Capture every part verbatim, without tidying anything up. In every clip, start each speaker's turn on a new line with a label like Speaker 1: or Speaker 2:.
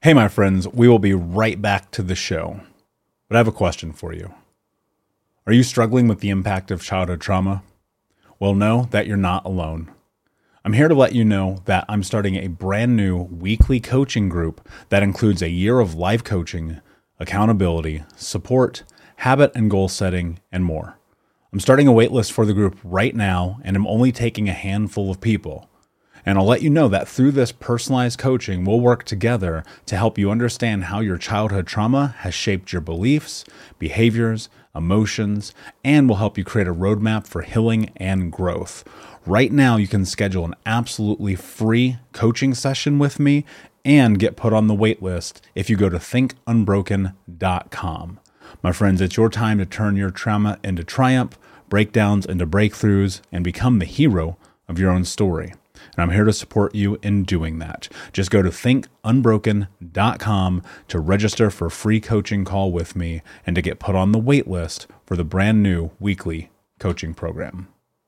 Speaker 1: Hey, my friends, we will be right back to the show. But I have a question for you. Are you struggling with the impact of childhood trauma? Well, know that you're not alone. I'm here to let you know that I'm starting a brand new weekly coaching group that includes a year of life coaching, accountability, support, habit and goal setting, and more. I'm starting a waitlist for the group right now, and I'm only taking a handful of people. And I'll let you know that through this personalized coaching, we'll work together to help you understand how your childhood trauma has shaped your beliefs, behaviors, emotions, and will help you create a roadmap for healing and growth. Right now, you can schedule an absolutely free coaching session with me and get put on the wait list if you go to think unbroken dot com. My friends, it's your time to turn your trauma into triumph, breakdowns into breakthroughs, and become the hero of your own story. And I'm here to support you in doing that. Just go to think unbroken dot com to register for a free coaching call with me and to get put on the wait list for the brand new weekly coaching program.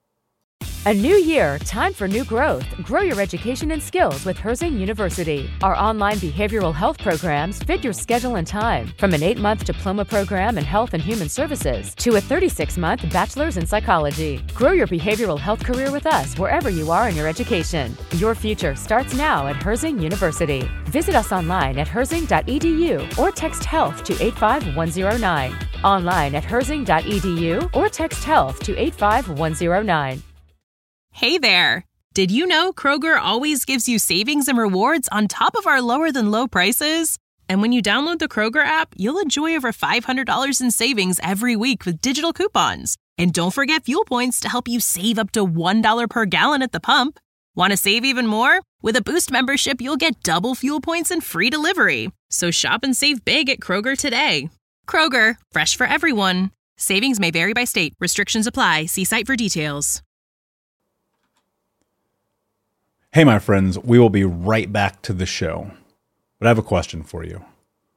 Speaker 2: A new year, time for new growth. Grow your education and skills with Herzing University. Our online behavioral health programs fit your schedule and time. From an eight-month diploma program in health and human services to a thirty-six month bachelor's in psychology. Grow your behavioral health career with us wherever you are in your education. Your future starts now at Herzing University. Visit us online at herzing dot e d u or text health to eight five one zero nine. Online at herzing dot e d u or text health to eight five one zero nine.
Speaker 3: Hey there! Did you know Kroger always gives you savings and rewards on top of our lower-than-low prices? And when you download the Kroger app, you'll enjoy over five hundred dollars in savings every week with digital coupons. And don't forget fuel points to help you save up to one dollar per gallon at the pump. Want to save even more? With a Boost membership, you'll get double fuel points and free delivery. So shop and save big at Kroger today. Kroger, fresh for everyone. Savings may vary by state. Restrictions apply. See site for details.
Speaker 1: Hey, my friends, we will be right back to the show. But I have a question for you.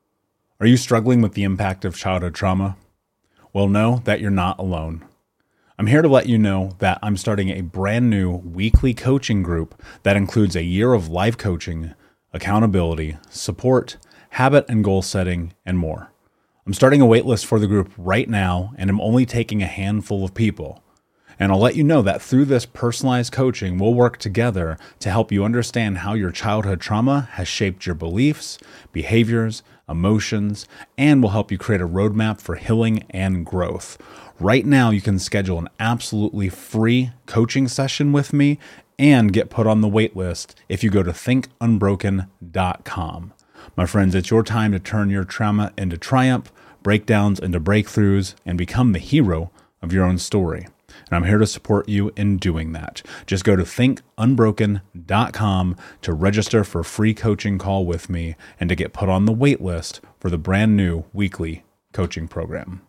Speaker 1: Are you struggling with the impact of childhood trauma? Well, know that you're not alone. I'm here to let you know that I'm starting a brand new weekly coaching group that includes a year of life coaching, accountability, support, habit and goal setting, and more. I'm starting a waitlist for the group right now, and I'm only taking a handful of people. And I'll let you know that through this personalized coaching, we'll work together to help you understand how your childhood trauma has shaped your beliefs, behaviors, emotions, and will help you create a roadmap for healing and growth. Right now, you can schedule an absolutely free coaching session with me and get put on the wait list if you go to think unbroken dot com. My friends, it's your time to turn your trauma into triumph, breakdowns into breakthroughs, and become the hero of your own story. And I'm here to support you in doing that. Just go to think unbroken dot com to register for a free coaching call with me and to get put on the wait list for the brand new weekly coaching program.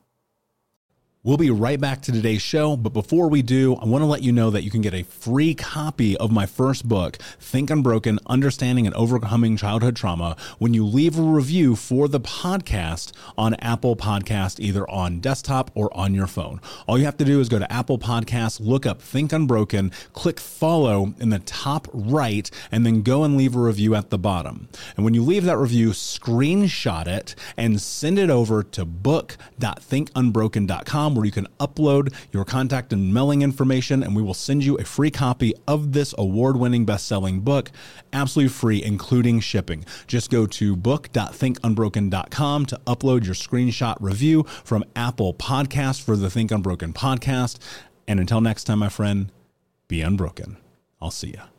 Speaker 1: We'll be right back to today's show, but before we do, I want to let you know that you can get a free copy of my first book, Think Unbroken: Understanding and Overcoming Childhood Trauma, when you leave a review for the podcast on Apple Podcast, either on desktop or on your phone. All you have to do is go to Apple Podcasts, look up Think Unbroken, click follow in the top right, and then go and leave a review at the bottom. And when you leave that review, screenshot it and send it over to book dot think unbroken dot com, where you can upload your contact and mailing information, and we will send you a free copy of this award-winning best-selling book, absolutely free, including shipping. Just go to book dot think unbroken dot com to upload your screenshot review from Apple Podcasts for the Think Unbroken podcast. And until next time, my friend, be unbroken. I'll see you.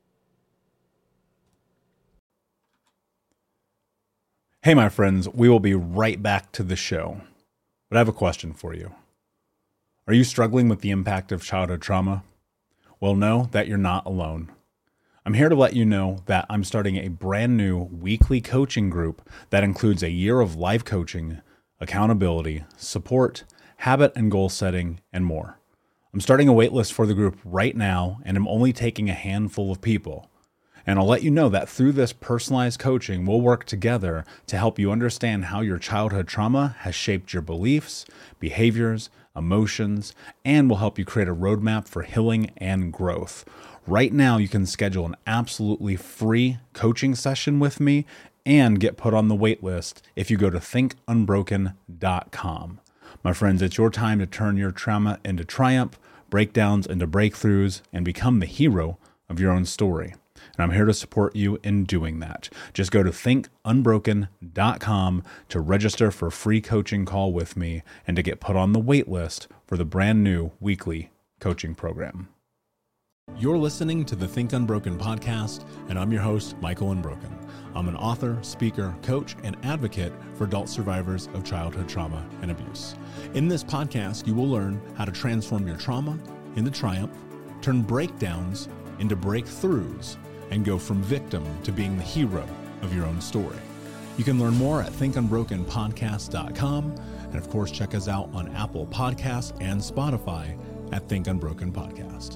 Speaker 1: Hey, my friends, we will be right back to the show. But I have a question for you. Are you struggling with the impact of childhood trauma? Well, know that you're not alone. I'm here to let you know that I'm starting a brand new weekly coaching group that includes a year of life coaching, accountability, support, habit and goal setting, and more. I'm starting a waitlist for the group right now, and I'm only taking a handful of people. And I'll let you know that through this personalized coaching, we'll work together to help you understand how your childhood trauma has shaped your beliefs, behaviors, emotions, and will help you create a roadmap for healing and growth. Right now, you can schedule an absolutely free coaching session with me and get put on the wait list if you go to think unbroken dot com. My friends, it's your time to turn your trauma into triumph, breakdowns into breakthroughs, and become the hero of your own story. And I'm here to support you in doing that. Just go to think unbroken dot com to register for a free coaching call with me and to get put on the wait list for the brand new weekly coaching program. You're listening to the Think Unbroken podcast, and I'm your host, Michael Unbroken. I'm an author, speaker, coach, and advocate for adult survivors of childhood trauma and abuse. In this podcast, you will learn how to transform your trauma into triumph, turn breakdowns into breakthroughs, and go from victim to being the hero of your own story. You can learn more at think unbroken podcast dot com, and of course, check us out on Apple Podcasts and Spotify at Think Unbroken Podcast.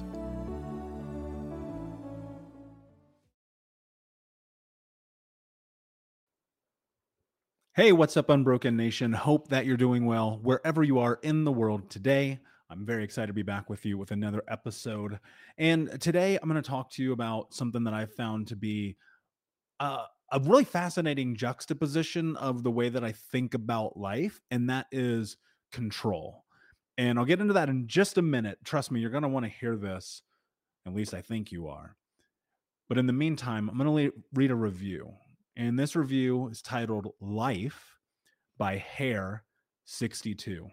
Speaker 1: Hey, what's up, Unbroken Nation? Hope that you're doing well wherever you are in the world today. I'm very excited to be back with you with another episode. And today I'm going to talk to you about something that I've found to be uh, a really fascinating juxtaposition of the way that I think about life, and that is control. And I'll get into that in just a minute. Trust me, you're going to want to hear this. At least I think you are. But in the meantime, I'm going to read a review. And this review is titled Life by Hair sixty-two.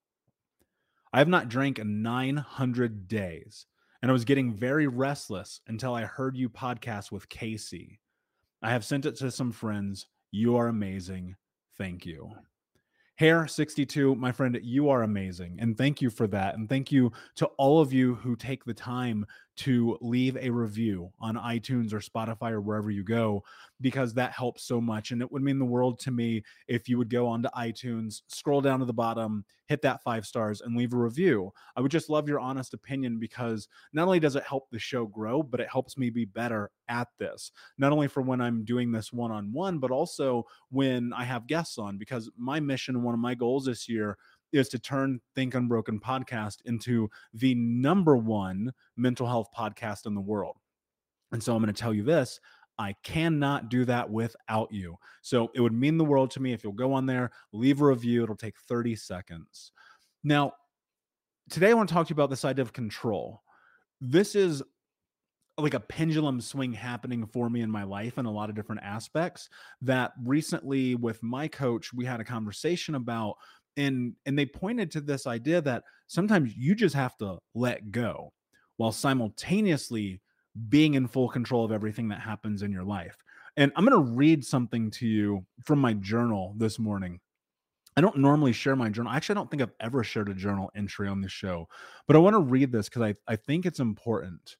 Speaker 1: I have not drank in nine hundred days, and I was getting very restless until I heard you podcast with Casey. I have sent it to some friends. You are amazing. Thank you. Hair sixty-two, my friend, you are amazing. And thank you for that. And thank you to all of you who take the time to leave a review on iTunes or Spotify or wherever you go, because that helps so much. And it would mean the world to me if you would go onto iTunes, scroll down to the bottom, hit that five stars and leave a review. I would just love your honest opinion, because not only does it help the show grow, but it helps me be better at this. Not only for when I'm doing this one-on-one, but also when I have guests on, because my mission, one of my goals this year is to turn Think Unbroken podcast into the number one mental health podcast in the world. And so I'm going to tell you this, I cannot do that without you. So it would mean the world to me if you'll go on there, leave a review. It'll take thirty seconds. Now, today I want to talk to you about this idea of control. This is like a pendulum swing happening for me in my life in a lot of different aspects that recently with my coach, we had a conversation about. And, and they pointed to this idea that sometimes you just have to let go while simultaneously being in full control of everything that happens in your life. And I'm going to read something to you from my journal this morning. I don't normally share my journal. Actually, I don't think I've ever shared a journal entry on this show, but I want to read this because I, I think it's important.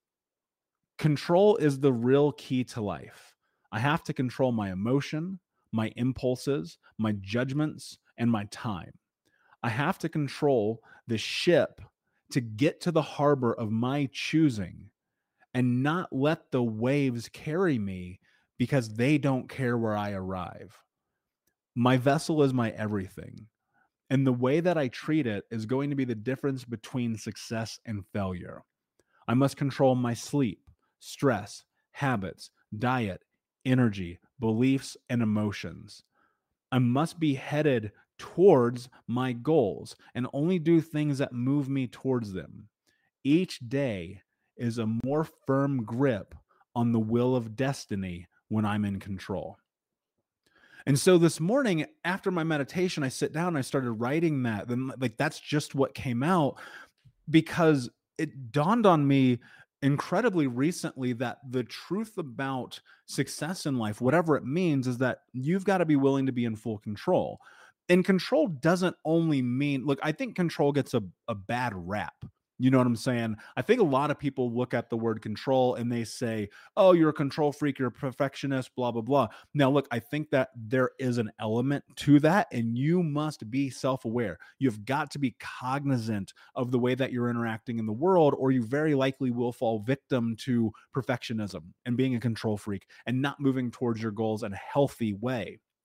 Speaker 1: Control is the real key to life. I have to control my emotion, my impulses, my judgments, and my time. I have to control the ship to get to the harbor of my choosing and not let the waves carry me because they don't care where I arrive. My vessel is my everything. And the way that I treat it is going to be the difference between success and failure. I must control my sleep, stress, habits, diet, energy, beliefs, and emotions. I must be headed towards my goals and only do things that move me towards them. Each day is a more firm grip on the wheel of destiny when I'm in control. And so this morning after my meditation, I sit down and I started writing that. Then like that's just what came out, because it dawned on me incredibly recently that the truth about success in life, whatever it means, is that you've got to be willing to be in full control. And control doesn't only mean, look, I think control gets a, a bad rap. You know what I'm saying? I think a lot of people look at the word control and they say, oh, you're a control freak, you're a perfectionist, blah, blah, blah. Now, look, I think that there is an element to that, and you must be self-aware. You've got to be cognizant of the way that you're interacting in the world, or you very likely will fall victim to perfectionism and being a control freak and not moving towards your goals in a healthy way.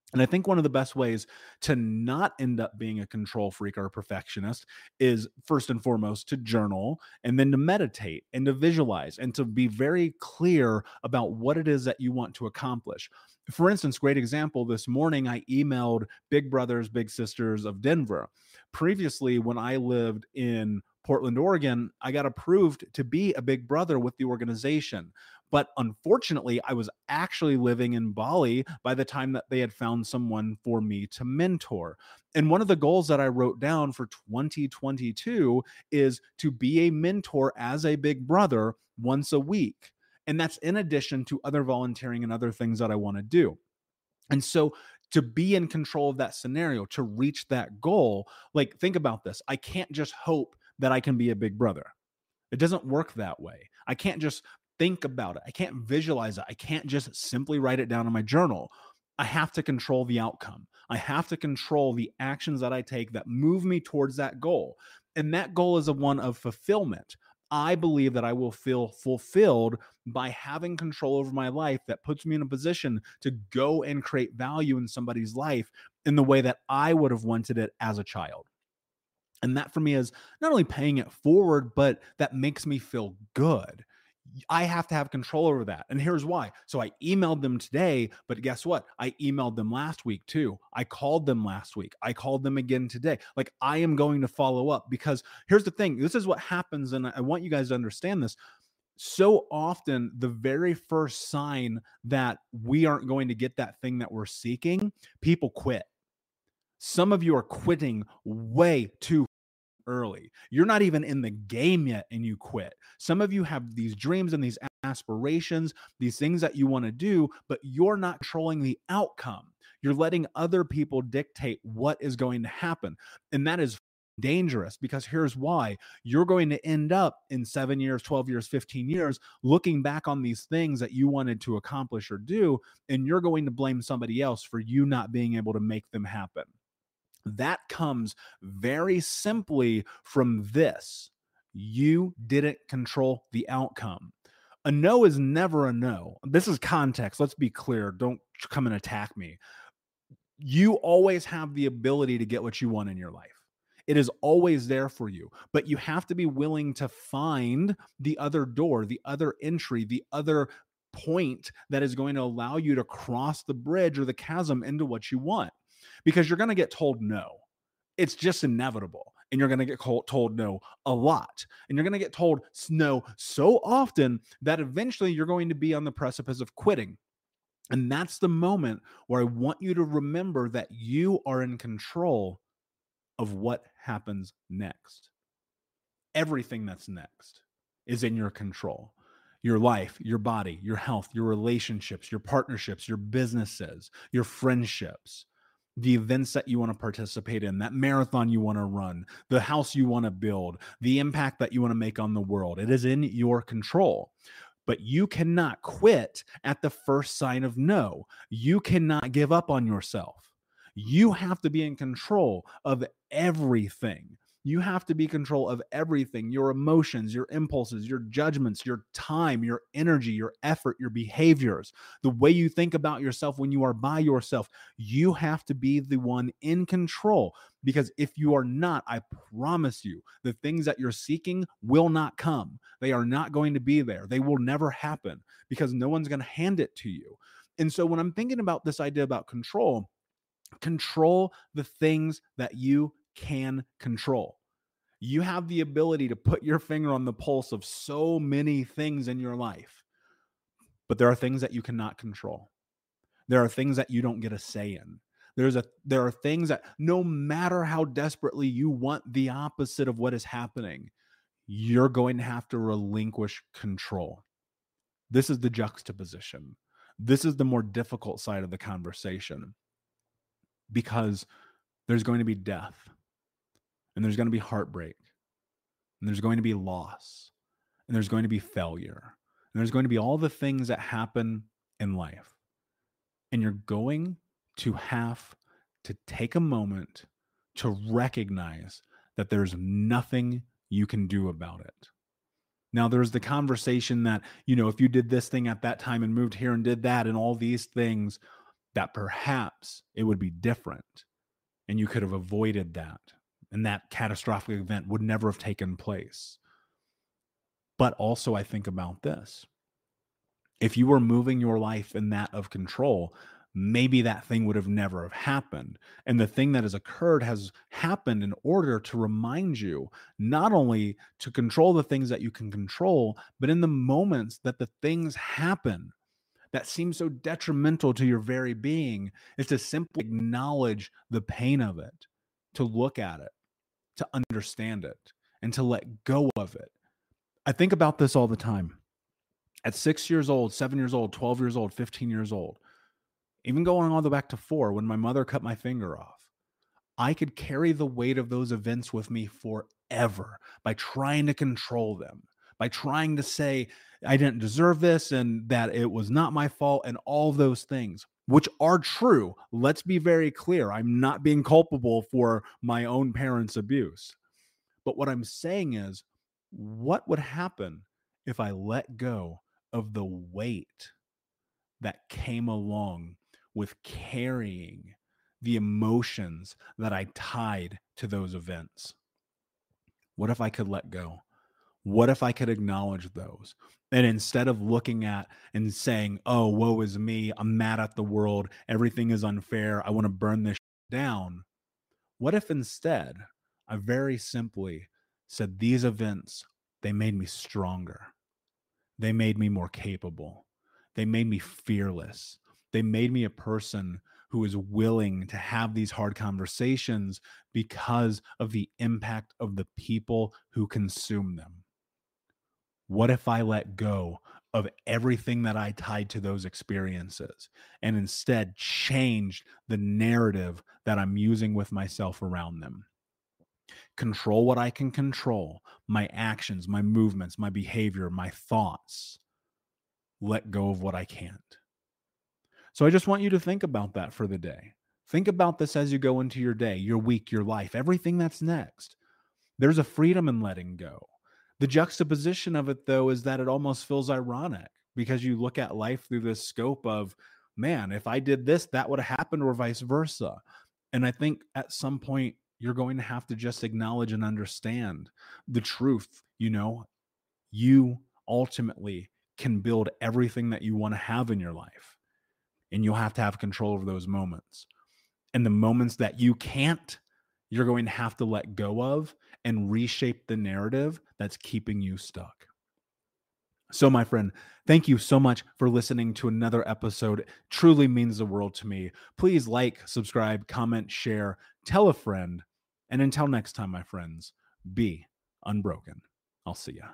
Speaker 1: And I think one of the best ways to not end up being a control freak or a perfectionist is first and foremost to journal, and then to meditate and to visualize and to be very clear about what it is that you want to accomplish. For instance, great example, this morning I emailed Big Brothers Big Sisters of Denver. Previously, when I lived in Portland, Oregon, I got approved to be a big brother with the organization. But unfortunately, I was actually living in Bali by the time that they had found someone for me to mentor. And one of the goals that I wrote down for twenty twenty-two is to be a mentor as a big brother once a week. And that's in addition to other volunteering and other things that I want to do. And so to be in control of that scenario, to reach that goal, like think about this. I can't just hope that I can be a big brother. It doesn't work that way. I can't just think about it. I can't visualize it. I can't just simply write it down in my journal. I have to control the outcome. I have to control the actions that I take that move me towards that goal. And that goal is a one of fulfillment. I believe that I will feel fulfilled by having control over my life that puts me in a position to go and create value in somebody's life in the way that I would have wanted it as a child. And that for me is not only paying it forward, but that makes me feel good. I have to have control over that. And here's why. So I emailed them today, but guess what? I emailed them last week too. I called them last week. I called them again today. Like I am going to follow up, because here's the thing. This is what happens. And I want you guys to understand this. So often the very first sign that we aren't going to get that thing that we're seeking, people quit. Some of you are quitting way too early. You're not even in the game yet and you quit. Some of you have these dreams and these aspirations, these things that you want to do, but you're not controlling the outcome. You're letting other people dictate what is going to happen. And that is dangerous, because here's why. You're going to end up in seven years, twelve years, fifteen years, looking back on these things that you wanted to accomplish or do, and you're going to blame somebody else for you not being able to make them happen. That comes very simply from this. You didn't control the outcome. A no is never a no. This is context. Let's be clear. Don't come and attack me. You always have the ability to get what you want in your life. It is always there for you, but you have to be willing to find the other door, the other entry, the other point that is going to allow you to cross the bridge or the chasm into what you want. Because you're going to get told no. It's just inevitable. And you're going to get told no a lot. And you're going to get told no so often that eventually you're going to be on the precipice of quitting. And that's the moment where I want you to remember that you are in control of what happens next. Everything that's next is in your control. Your life, your body, your health, your relationships, your partnerships, your businesses, your friendships, the events that you want to participate in, that marathon you want to run, the house you want to build, the impact that you want to make on the world. It is in your control. But you cannot quit at the first sign of no. You cannot give up on yourself. You have to be in control of everything. You have to be in control of everything, your emotions, your impulses, your judgments, your time, your energy, your effort, your behaviors, the way you think about yourself when you are by yourself. You have to be the one in control, because if you are not, I promise you, the things that you're seeking will not come. They are not going to be there. They will never happen, because no one's going to hand it to you. And so when I'm thinking about this idea about control, control the things that you can control. You have the ability to put your finger on the pulse of so many things in your life, but there are things that you cannot control. There are things that you don't get a say in. There's a, there are things that no matter how desperately you want the opposite of what is happening, you're going to have to relinquish control. This is the juxtaposition. This is the more difficult side of the conversation, because there's going to be death. And there's going to be heartbreak, and there's going to be loss, and there's going to be failure, and there's going to be all the things that happen in life. And you're going to have to take a moment to recognize that there's nothing you can do about it. Now, there's the conversation that, you know, if you did this thing at that time and moved here and did that and all these things, that perhaps it would be different and you could have avoided that, and that catastrophic event would never have taken place. But also I think about this. If you were moving your life in that of control, maybe that thing would have never have happened. And the thing that has occurred has happened in order to remind you not only to control the things that you can control, but in the moments that the things happen that seem so detrimental to your very being, is to simply acknowledge the pain of it, to look at it, to understand it, and to let go of it. I think about this all the time. At six years old, seven years old, twelve years old, fifteen years old, even going all the way back to four, when my mother cut my finger off, I could carry the weight of those events with me forever by trying to control them, by trying to say I didn't deserve this and that it was not my fault and all those things, which are true. Let's be very clear. I'm not being culpable for my own parents' abuse. But what I'm saying is, what would happen if I let go of the weight that came along with carrying the emotions that I tied to those events? What if I could let go? What if I could acknowledge those? And instead of looking at and saying, oh, woe is me, I'm mad at the world, everything is unfair, I want to burn this down. What if instead I very simply said, these events, they made me stronger. They made me more capable. They made me fearless. They made me a person who is willing to have these hard conversations because of the impact of the people who consume them. What if I let go of everything that I tied to those experiences and instead changed the narrative that I'm using with myself around them? Control what I can control, my actions, my movements, my behavior, my thoughts. Let go of what I can't. So I just want you to think about that for the day. Think about this as you go into your day, your week, your life, everything that's next. There's a freedom in letting go. The juxtaposition of it, though, is that it almost feels ironic because you look at life through this scope of, man, if I did this, that would have happened, or vice versa. And I think at some point, you're going to have to just acknowledge and understand the truth. You know, you ultimately can build everything that you want to have in your life, and you'll have to have control over those moments. And the moments that you can't, you're going to have to let go of and reshape the narrative that's keeping you stuck. So, my friend, thank you so much for listening to another episode. It truly means the world to me. Please like, subscribe, comment, share, tell a friend. And until next time, my friends, be unbroken. I'll see ya.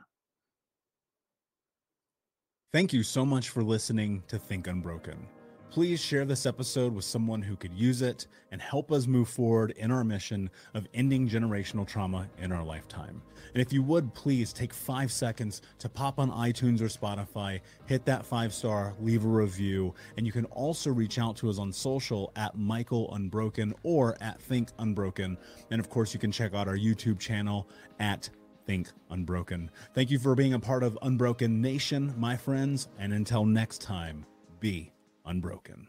Speaker 1: Thank you so much for listening to Think Unbroken. Please share this episode with someone who could use it and help us move forward in our mission of ending generational trauma in our lifetime. And if you would, please take five seconds to pop on iTunes or Spotify, hit that five star, leave a review, and you can also reach out to us on social at Michael Unbroken or at Think Unbroken. And of course, you can check out our YouTube channel at Think Unbroken. Thank you for being a part of Unbroken Nation, my friends, and until next time, be unbroken.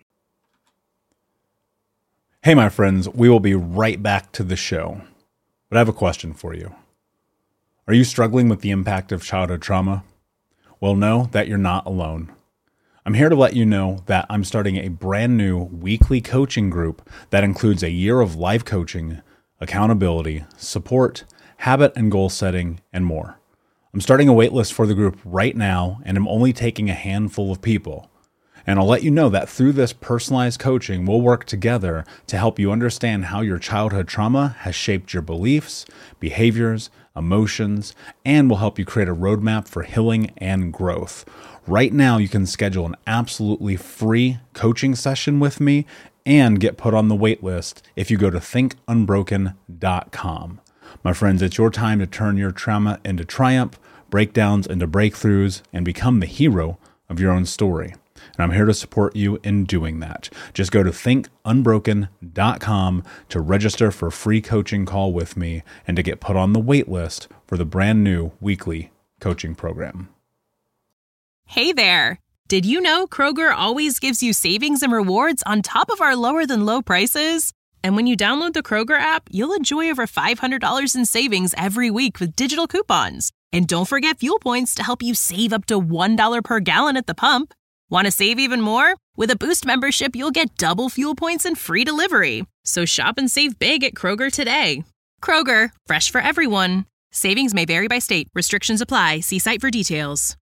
Speaker 1: Hey, my friends, we will be right back to the show, but I have a question for you. Are you struggling with the impact of childhood trauma? Well, know that you're not alone. I'm here to let you know that I'm starting a brand new weekly coaching group that includes a year of live coaching, accountability, support, habit and goal setting, and more. I'm starting a waitlist for the group right now, and I'm only taking a handful of people. And I'll let you know that through this personalized coaching, we'll work together to help you understand how your childhood trauma has shaped your beliefs, behaviors, emotions, and will help you create a roadmap for healing and growth. Right now, you can schedule an absolutely free coaching session with me and get put on the wait list if you go to think unbroken dot com. My friends, it's your time to turn your trauma into triumph, breakdowns into breakthroughs, and become the hero of your own story. And I'm here to support you in doing that. Just go to think unbroken dot com to register for a free coaching call with me and to get put on the wait list for the brand new weekly coaching program.
Speaker 3: Hey there. Did you know Kroger always gives you savings and rewards on top of our lower than low prices? And when you download the Kroger app, you'll enjoy over five hundred dollars in savings every week with digital coupons. And don't forget fuel points to help you save up to one dollar per gallon at the pump. Want to save even more? With a Boost membership, you'll get double fuel points and free delivery. So shop and save big at Kroger today. Kroger, fresh for everyone. Savings may vary by state. Restrictions apply. See site for details.